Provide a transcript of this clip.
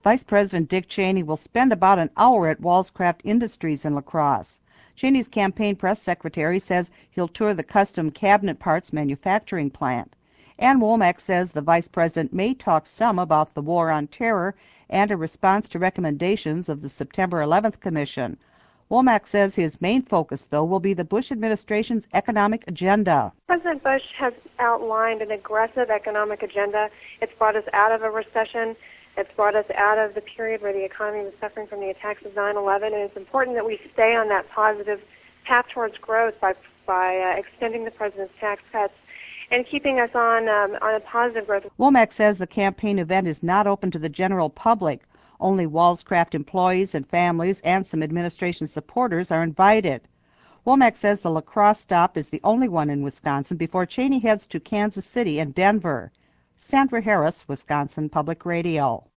Vice President Dick Cheney will spend about an hour at Walls-Craft Industries in La Crosse. Cheney's campaign press secretary says he'll tour the custom cabinet parts manufacturing plant. Ann Womack says the vice president may talk some about the war on terror and a response to recommendations of the September 11th Commission. Womack says his main focus, though, will be the Bush administration's economic agenda. President Bush has outlined an aggressive economic agenda. It's brought us out of a recession. It's brought us out of the period where the economy was suffering from the attacks of 9/11, and it's important that we stay on that positive path towards growth by extending the president's tax cuts and keeping us on a positive growth. Womack says the campaign event is not open to the general public. Only Walls-Craft employees and families and some administration supporters are invited. Womack says the La Crosse stop is the only one in Wisconsin before Cheney heads to Kansas City and Denver. Sandra Harris, Wisconsin Public Radio.